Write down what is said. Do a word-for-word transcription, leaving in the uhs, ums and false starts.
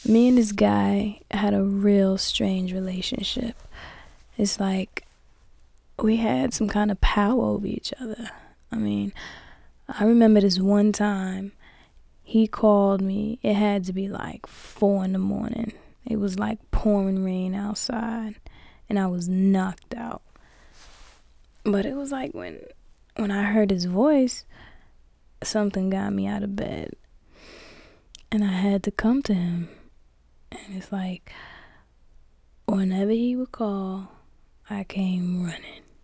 Me and this guy had a real strange relationship. It's like we had some kind of power over each other. I mean, I remember this one time he called me. It had to be like four in the morning. It was like pouring rain outside, and I was knocked out. But it was like when when I heard his voice, something got me out of bed, and I had to come to him. And it's like whenever he would call, I came running.